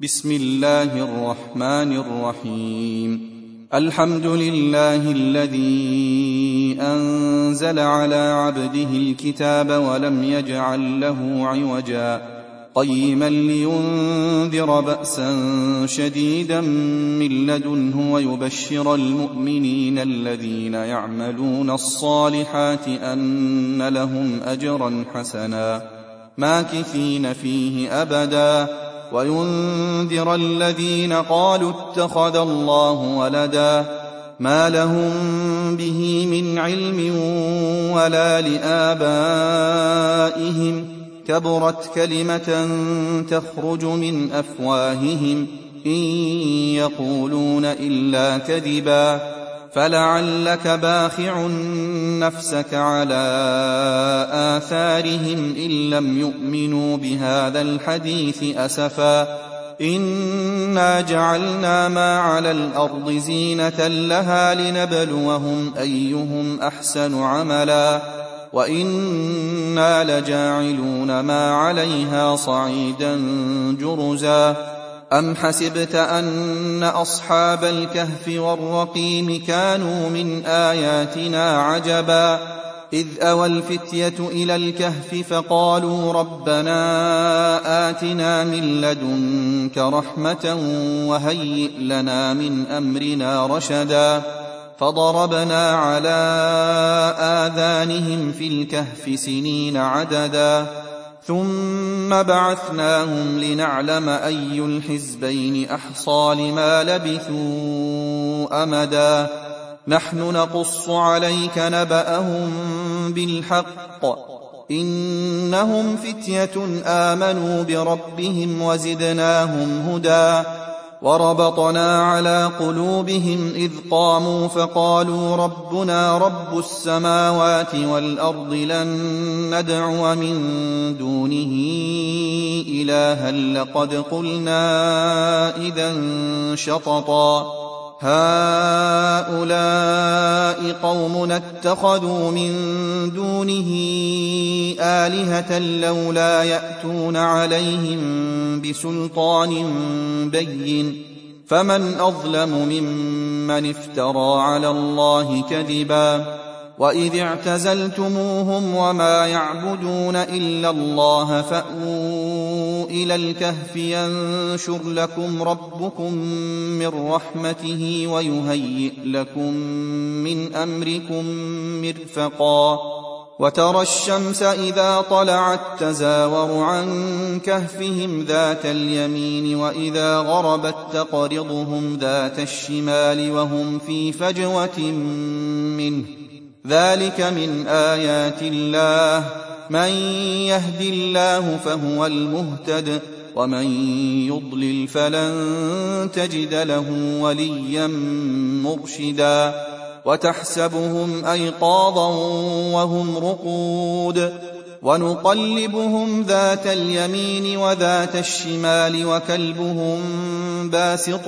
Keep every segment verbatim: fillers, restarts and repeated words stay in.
بسم الله الرحمن الرحيم. الحمد لله الذي أنزل على عبده الكتاب ولم يجعل له عوجا قيما لينذر بأسا شديدا من لدنه ويبشر المؤمنين الذين يعملون الصالحات أن لهم أجرا حسنا ماكثين فيه أبدا وينذر الذين قالوا اتخذ الله ولدا ما لهم به من علم ولا لآبائهم كبرت كلمة تخرج من أفواههم إن يقولون إلا كذبا فلعلك باخع نفسك على آثارهم إن لم يؤمنوا بهذا الحديث أسفا إنا جعلنا ما على الأرض زينة لها لنبلوهم أيهم أحسن عملا وإنا لجاعلون ما عليها صعيدا جرزا أم حسبت أن أصحاب الكهف والرقيم كانوا من آياتنا عجبا إذ أوى الفتية إلى الكهف فقالوا ربنا آتنا من لدنك رحمة وهيئ لنا من أمرنا رشدا فضربنا على آذانهم في الكهف سنين عددا ثم بعثناهم لنعلم أي الحزبين أحصى لما لبثوا أمدا نحن نقص عليك نبأهم بالحق إنهم فتية آمنوا بربهم وزدناهم هدى وربطنا على قلوبهم إذ قاموا فقالوا ربنا رب السماوات والأرض لن ندعو من دونه إلها لقد قلنا إذا شططا هؤلاء قومنا اتخذوا من دونه آلهة لولا يأتون عليهم بسلطان بين فمن أظلم ممن افترى على الله كذبا وإذ اعتزلتموهم وما يعبدون إلا الله فأووا إلى الكهف ينشر لكم ربكم من رحمته ويهيئ لكم من أمركم مرفقا وترى الشمس إذا طلعت تزاور عن كهفهم ذات اليمين وإذا غربت تقرضهم ذات الشمال وهم في فجوة منه ذلك من آيات الله من يهد الله فهو المهتد ومن يضلل فلن تجد له وليا مرشدا وتحسبهم أيقاظا وهم رقود ونقلبهم ذات اليمين وذات الشمال وكلبهم باسط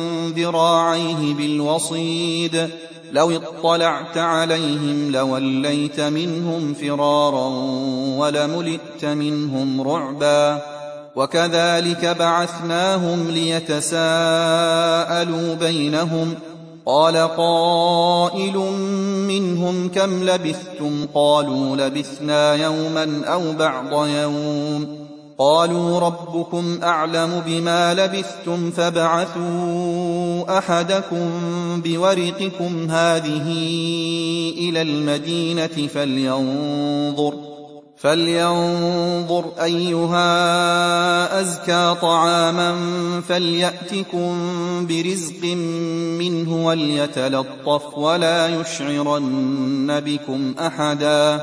ذراعيه بالوصيد لو اطلعت عليهم لوليت منهم فرارا ولملئت منهم رعبا وكذلك بعثناهم ليتساءلوا بينهم قال قائل منهم كم لبثتم قالوا لبثنا يوما أو بعض يوم قالوا ربكم أعلم بما لبثتم فابعثوا أحدكم بورقكم هذه إلى المدينة فلينظر فلينظر أيها أزكى طعاما فليأتكم برزق منه وليتلطف ولا يشعرن بكم أحدا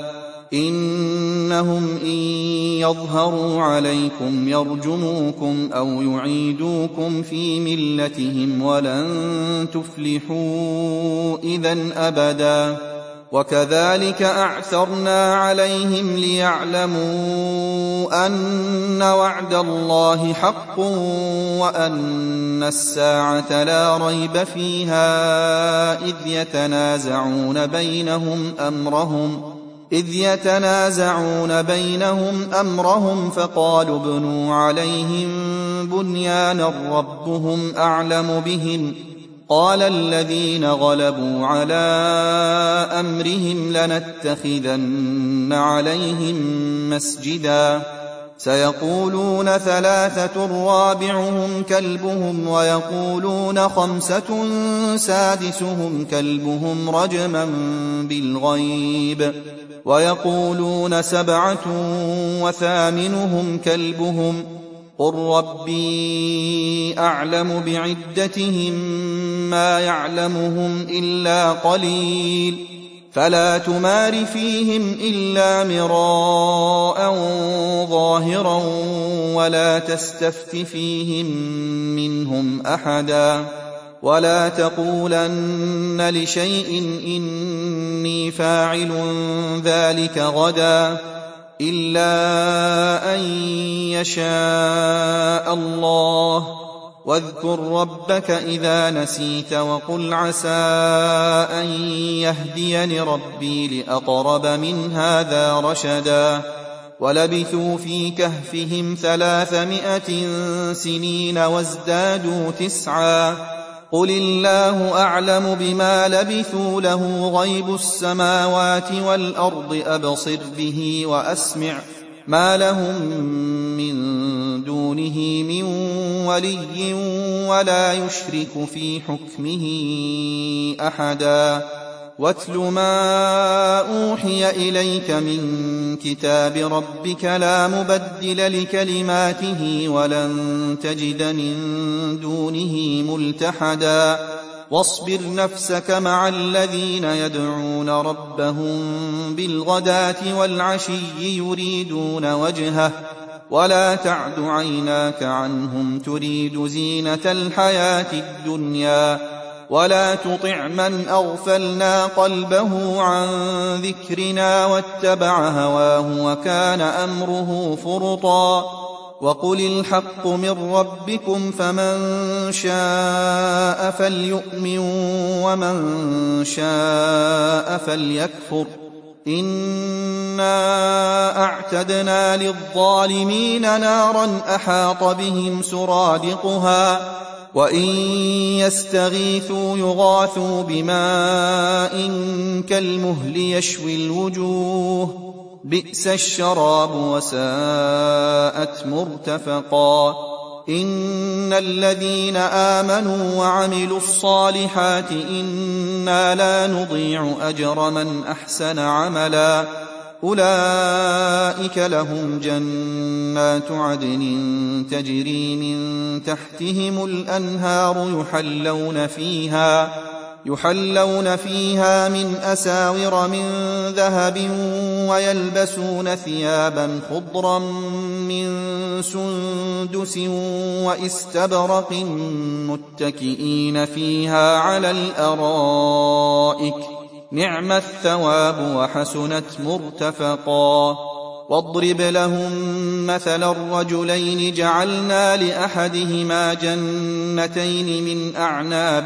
إنهم إن يظهروا عليكم يرجموكم أو يعيدوكم في ملتهم ولن تفلحوا إذن أبدا وكذلك أعثرنا عليهم ليعلموا أن وعد الله حق وأن الساعة لا ريب فيها إذ يتنازعون بينهم أمرهم إذ يتنازعون بينهم أمرهم فقالوا ابنوا عليهم بنيانا ربهم أعلم بهم قال الذين غلبوا على أمرهم لنتخذن عليهم مسجدا سيقولون ثلاثة رابعهم كلبهم ويقولون خمسة سادسهم كلبهم رجما بالغيب ويقولون سبعة وثامنهم كلبهم قل ربي أعلم بعدتهم ما يعلمهم إلا قليل فلا تمار فيهم إلا مراء ظاهرا ولا تستفت فيهم منهم أحدا ولا تقولن لشيء إني فاعل ذلك غدا إلا أن يشاء الله واذكر ربك إذا نسيت وقل عسى أن يهديني ربي لأقرب من هذا رشدا ولبثوا في كهفهم ثلاثمائة سنين وازدادوا تسعا قل الله أعلم بما لبثوا له غيب السماوات والأرض أبصر به وأسمع ما لهم من دونه من ولي ولا يشرك في حكمه أحدا واتل ما أوحي إليك من كتاب ربك لا مبدل لكلماته ولن تجد من دونه ملتحدا واصبر نفسك مع الذين يدعون ربهم بالغداة والعشي يريدون وجهه ولا تعد عيناك عنهم تريد زينة الحياة الدنيا ولا تطع من أغفلنا قلبه عن ذكرنا واتبع هواه وكان أمره فرطا وقل الحق من ربكم فمن شاء فليؤمن ومن شاء فليكفر إنا أعتدنا للظالمين نارا أحاط بهم سرادقها وإن يستغيثوا يغاثوا بماء كالمهل يشوي الوجوه بئس الشراب وساءت مرتفقا إن الذين آمنوا وعملوا الصالحات إنا لا نضيع أجر من أحسن عملا أولئك لهم جنات عدن تجري من تحتهم الأنهار يحلون فيها يحلون فيها من أساور من ذهب ويلبسون ثيابا خضرا من سندس واستبرق متكئين فيها على الأرائك نعم الثواب وحسنت مرتفقا واضرب لهم مثل الرجلين جعلنا لأحدهما جنتين من أعناب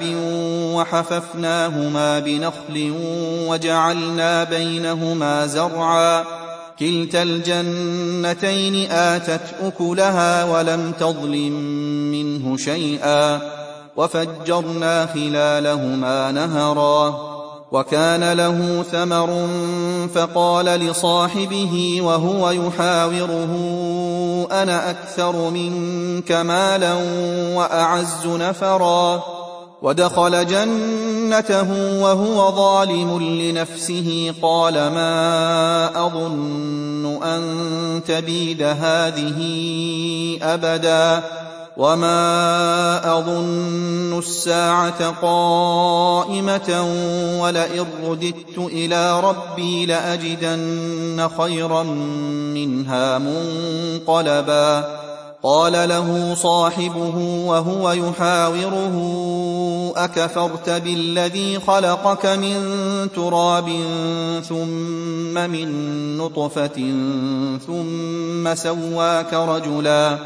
وحففناهما بنخل وجعلنا بينهما زرعا كلتا الجنتين آتت أكلها ولم تظلم منه شيئا وفجرنا خلالهما نهرا وكان له ثمر فقال لصاحبه وهو يحاوره أنا أكثر منك مالا وأعز نفرا ودخل جنته وهو ظالم لنفسه قال ما أظن أن تبيد هذه أبدا وما أظن الساعة قائمة ولئن رددت إلى ربي لأجدن خيرا منها منقلبا قال له صاحبه وهو يحاوره أكفرت بالذي خلقك من تراب ثم من نطفة ثم سواك رجلا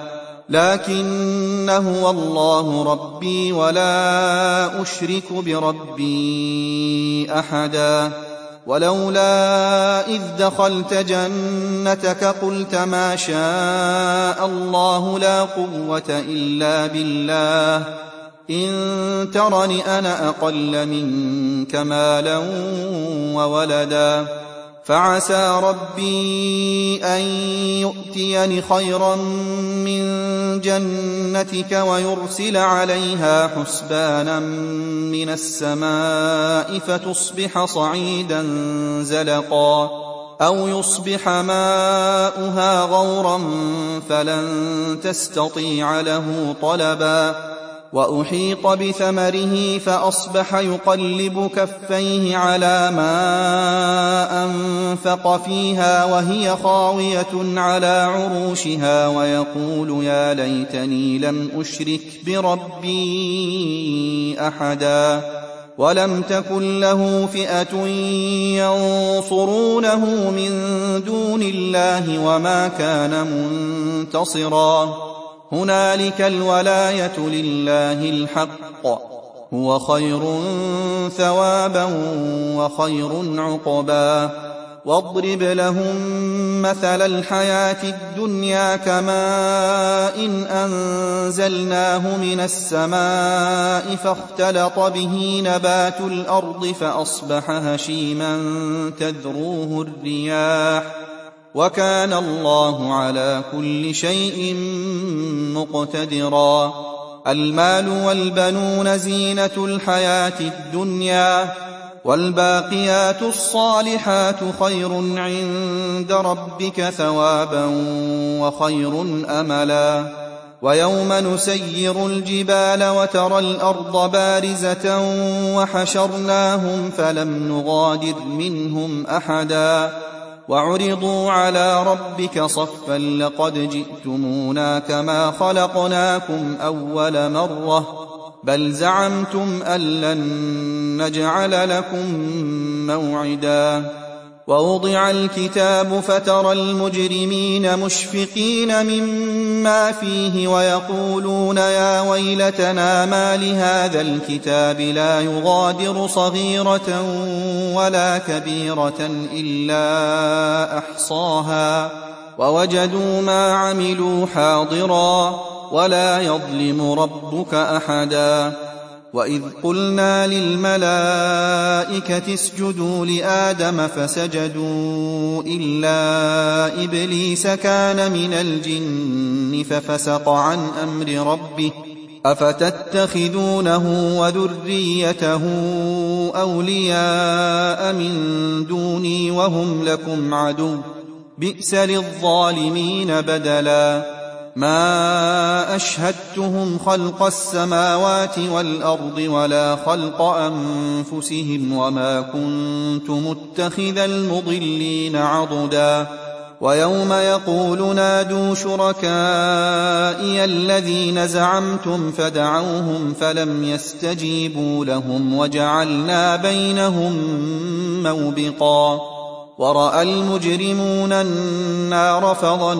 لكن هو الله ربي ولا أشرك بربي أحدا ولولا إذ دخلت جنتك قلت ما شاء الله لا قوة إلا بالله إن ترني أنا أقل منك مالا وولدا فعسى ربي أن يؤتيني خيرا من جنتك ويرسل عليها حسبانا من السماء فتصبح صعيدا زلقا أو يصبح ماؤها غورا فلن تستطيع له طلبا وأحيط بثمره فأصبح يقلب كفيه على ما أنفق فيها وهي خاوية على عروشها ويقول يا ليتني لم أشرك بربي أحدا ولم تكن له فئة ينصرونه من دون الله وما كان منتصرا هنالك الولاية لله الحق هو خير ثوابا وخير عقبا واضرب لهم مثل الحياة الدنيا كماء إن أنزلناه من السماء فاختلط به نبات الأرض فأصبح هشيما تذروه الرياح وكان الله على كل شيء مقتدرا المال والبنون زينة الحياة الدنيا والباقيات الصالحات خير عند ربك ثوابا وخير أملا ويوم نسير الجبال وترى الأرض بارزة وحشرناهم فلم نغادر منهم أحدا وعرضوا على ربك صفا لقد جئتمونا كما خلقناكم أول مرة بل زعمتم أن لن نجعل لكم موعدا ووضع الكتاب فترى المجرمين مشفقين مما فيه ويقولون يا ويلتنا ما لهذا الكتاب لا يغادر صغيرة ولا كبيرة إلا أحصاها ووجدوا ما عملوا حاضرا ولا يظلم ربك أحدا وإذ قلنا للملائكة اسجدوا لآدم فسجدوا إلا إبليس كان من الجن ففسق عن أمر ربه أفتتخذونه وذريته أولياء من دوني وهم لكم عدو بئس للظالمين بدلا ما أشهدتهم خلق السماوات والأرض ولا خلق أنفسهم وما كنت متخذ المضلين عضدا ويوم يقول نادوا شركائي الذين زعمتم فدعوهم فلم يستجيبوا لهم وجعلنا بينهم موبقا ورأى المجرمون النار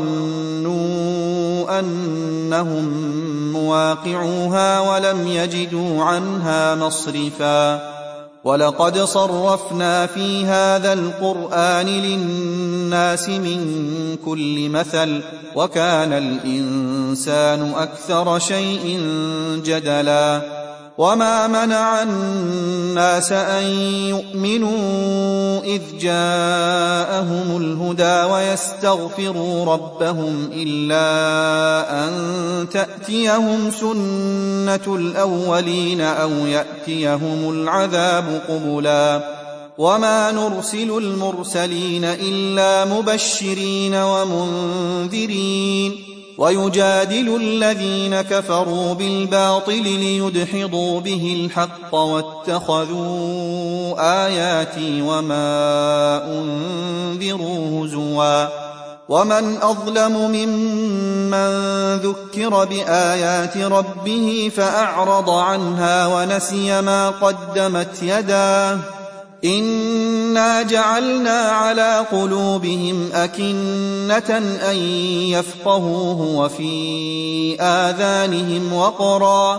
فظنوا أنهم مواقعوها ولم يجدوا عنها مصرفا ولقد صرفنا في هذا القرآن للناس من كل مثل وكان الإنسان أكثر شيء جدلا وما منع الناس أن يؤمنوا إذ جاءهم الهدى ويستغفروا ربهم إلا أن تأتيهم سنة الأولين أو يأتيهم العذاب قبلا وما نرسل المرسلين إلا مبشرين ومنذرين ويجادل الذين كفروا بالباطل ليدحضوا به الحق واتخذوا آياتي وما أنذروا هزوا ومن أظلم ممن ذكر بآيات ربه فأعرض عنها ونسي ما قدمت يداه إنا جعلنا على قلوبهم أكنة أن يفقهوه وفي آذانهم وقرا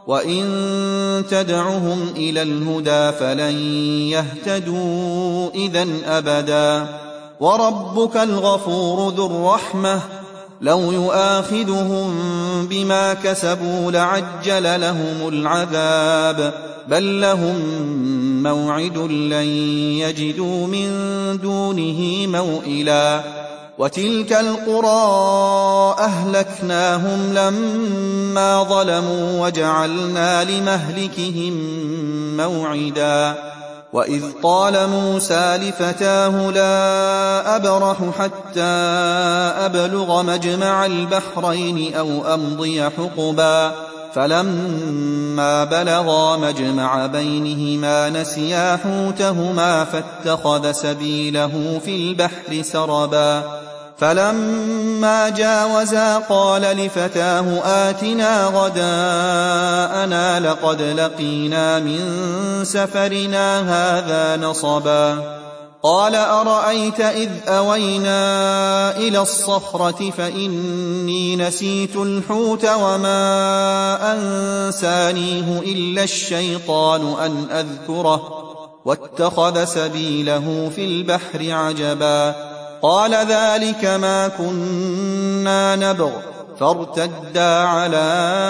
وإن تدعهم إلى الهدى فلن يهتدوا إذن أبدا وربك الغفور ذو الرحمة لو يؤاخذهم بما كسبوا لعجل لهم العذاب بل لهم موعد لن يجدوا من دونه موئلا وتلك القرى أهلكناهم لما ظلموا وجعلنا لمهلكهم موعدا وإذ قال موسى لفتاه لا أبرح حتى أبلغ مجمع البحرين أو أمضي حقبا فلما بلغا مجمع بينهما نسيا حوتهما فاتخذ سبيله في البحر سربا فلما جاوزا قال لفتاه آتنا غداءنا لقد لقينا من سفرنا هذا نصبا قال أرأيت إذ أوينا إلى الصخرة فإني نسيت الحوت وما أنسانيه إلا الشيطان أن أذكره واتخذ سبيله في البحر عجبا قال ذلك ما كنا نبغ فارتدا على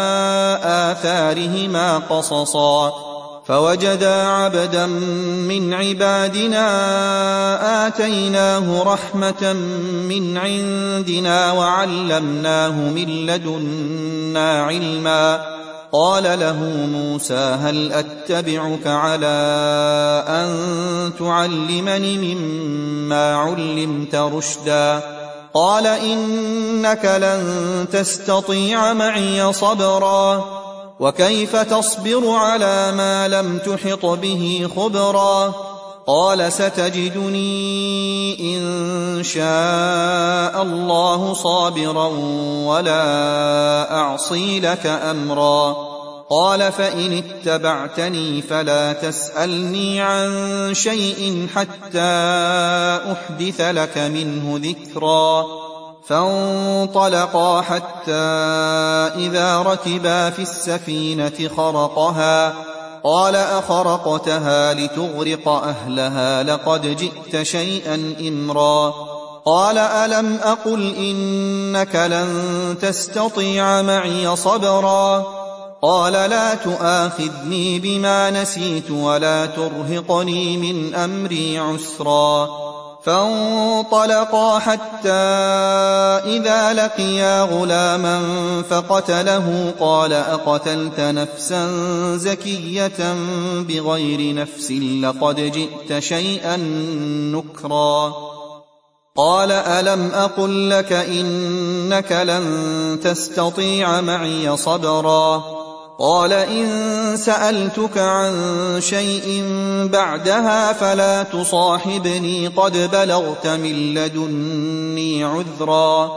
آثارهما قصصا فوجدا عبدا من عبادنا آتيناه رحمة من عندنا وعلمناه من لدنا علما قال له موسى هل أتبعك على أن تعلمني مما علمت رشدا قال إنك لن تستطيع معي صبرا وكيف تصبر على ما لم تحط به خبرا قال ستجدني إن شاء الله صابرا ولا أعصي لك أمرا قال فإن اتبعتني فلا تسألني عن شيء حتى أحدث لك منه ذكرا فانطلقا حتى إذا ركبا في السفينة خرقها قال أخرقتها لتغرق أهلها لقد جئت شيئا إمرا قال ألم أقل إنك لن تستطيع معي صبرا قال لا تؤاخذني بما نسيت ولا ترهقني من أمري عسرا فانطلقا حتى إذا لقيا غلاما فقتله قال أقتلت نفسا زكية بغير نفس لقد جئت شيئا نكرا قال ألم أقل لك إنك لن تستطيع معي صبرا قال إن سألتك عن شيء بعدها فلا تصاحبني قد بلغت من لدني عذرا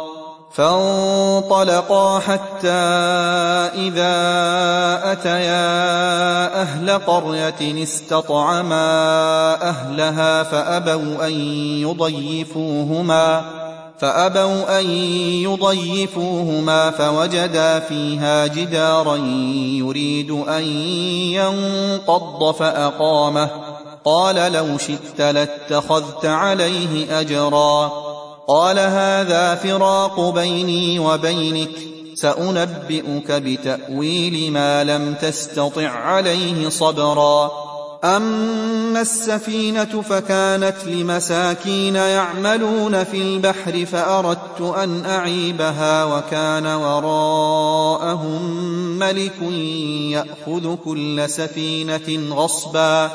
فانطلقا حتى إذا أتيا أهل قرية استطعما أهلها فأبوا أن يضيفوهما فأبوا أن يضيفوهما فوجدا فيها جدارا يريد أن ينقض فأقامه قال لو شئت لاتخذت عليه أجرا قال هذا فراق بيني وبينك سأنبئك بتأويل ما لم تستطع عليه صبرا أما السفينة فكانت لمساكين يعملون في البحر فأردت أن أعيبها وكان وراءهم ملك يأخذ كل سفينة غصبا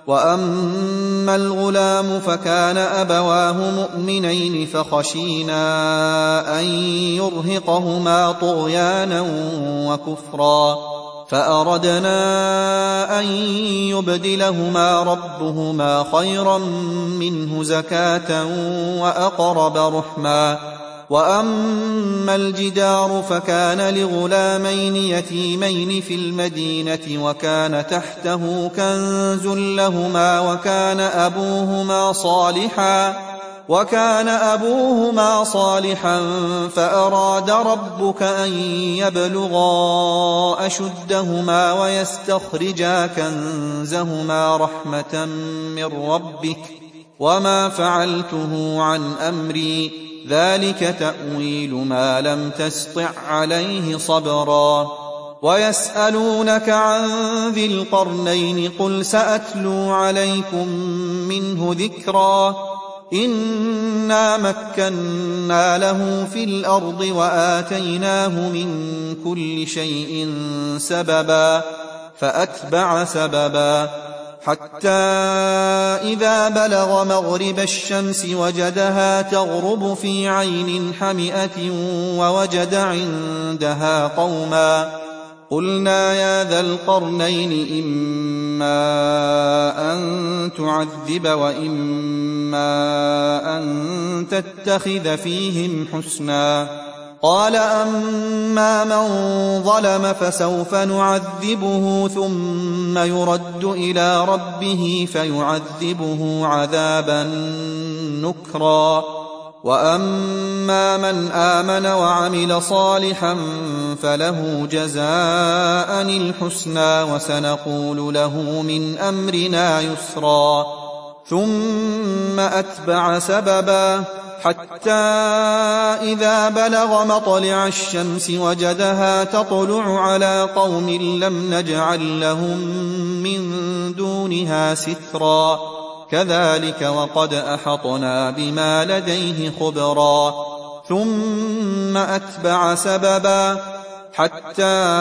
وأما الغلام فكان أبواه مؤمنين فخشينا أن يرهقهما طغيانا وكفرا فأردنا أن يبدلهما ربهما خيرا منه زكاة وأقرب رحما وأما الجدار فكان لغلامين يتيمين في المدينة وكان تحته كنز لهما وكان أبوهما صالحا وكان أبوهما صالحا فأراد ربك أن يبلغا أشدهما ويستخرجا كنزهما رحمة من ربك وما فعلته عن أمري ذلك تأويل ما لم تسطع عليه صبرا ويسألونك عن ذي القرنين قل سأتلو عليكم منه ذكرا إنا مكنا له في الأرض وآتيناه من كل شيء سببا فأتبع سببا حتى إذا بلغ مغرب الشمس وجدها تغرب في عين حمئة ووجد عندها قوما قلنا يا ذا القرنين إما أن تعذب وإما أن تتخذ فيهم حسنا قال أما من ظلم فسوف نعذبه ثم يرد إلى ربه فيعذبه عذابا نكرا وأما من آمن وعمل صالحا فله جزاء الحسنى وسنقول له من أمرنا يسرا ثم أتبع سببا حتى إذا بلغ مطلع الشمس وجدها تطلع على قوم لم نجعل لهم من دونها سترا كذلك وقد أحطنا بما لديه خبرا ثم أتبع سببا حتى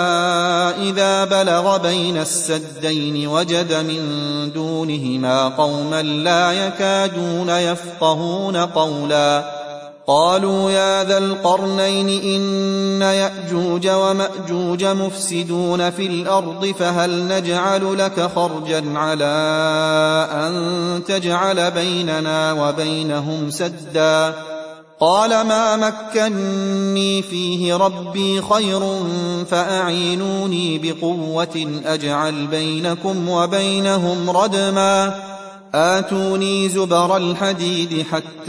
إذا بلغ بين السدين وجد من دونهما قوما لا يكادون يفقهون قولا قالوا يا ذا القرنين إن يأجوج ومأجوج مفسدون في الأرض فهل نجعل لك خرجا على أن تجعل بيننا وبينهم سدا قال ما مكني فيه ربي خير فأعينوني بقوة أجعل بينكم وبينهم ردما آتوني زبر الحديد حتى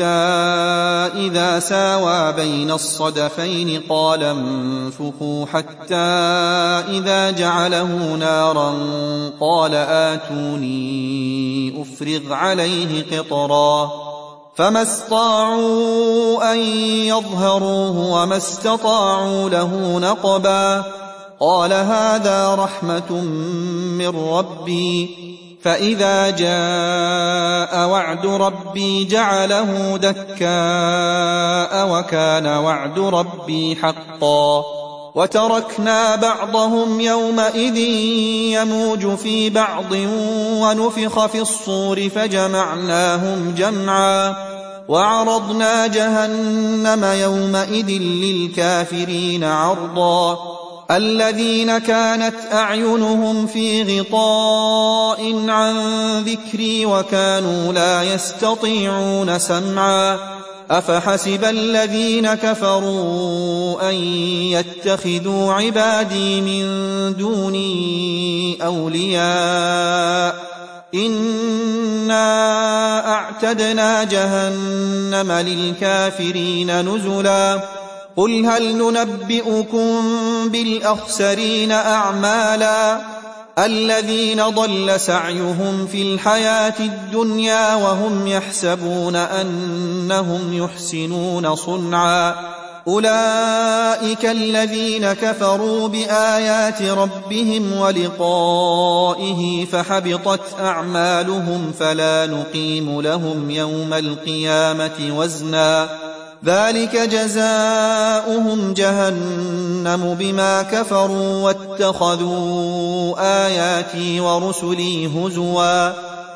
إذا ساوى بين الصدفين قال انفخوا حتى إذا جعله نارا قال آتوني أفرغ عليه قطرا فما استطاعوا أن يظهروه وما استطاعوا له نقبا قال هذا رحمة من ربي فإذا جاء وعد ربي جعله دكاء وكان وعد ربي حقا وتركنا بعضهم يومئذ يموج في بعض ونفخ في الصور فجمعناهم جمعا وعرضنا جهنم يومئذ للكافرين عرضا الذين كانت أعينهم في غطاء عن ذكري وكانوا لا يستطيعون سمعا أفحسب الذين كفروا أن يتخذوا عبادي من دوني أولياء إنا أعتدنا جهنم للكافرين نزلا قل هل ننبئكم بالأخسرين أعمالا الذين ضل سعيهم في الحياة الدنيا وهم يحسبون أنهم يحسنون صنعا أولئك الذين كفروا بآيات ربهم ولقائه فحبطت أعمالهم فلا نقيم لهم يوم القيامة وزنا ذلك جزاؤهم جهنم بما كفروا واتخذوا آياتي ورسلي هزوا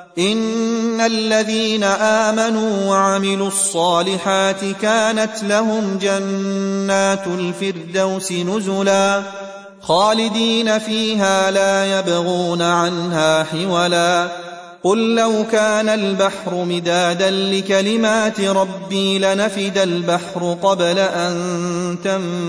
إن الذين آمنوا وعملوا الصالحات كانت لهم جنات الفردوس نزلا خالدين فيها لا يبغون عنها حولا قل لو كان البحر مدادا لكلمات ربي لنفد البحر قبل أن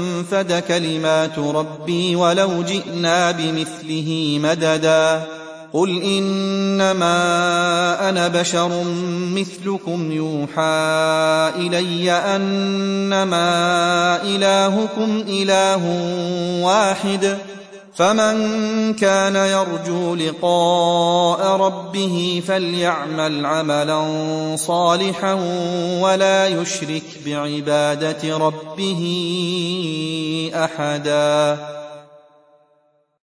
تنفد كلمات ربي ولو جئنا بمثله مددا قل إنما أنا بشر مثلكم يوحى إلي أنما إلهكم إله واحد فمن كان يرجو لقاء ربه فليعمل عملا صالحا ولا يشرك بعبادة ربه أحدا.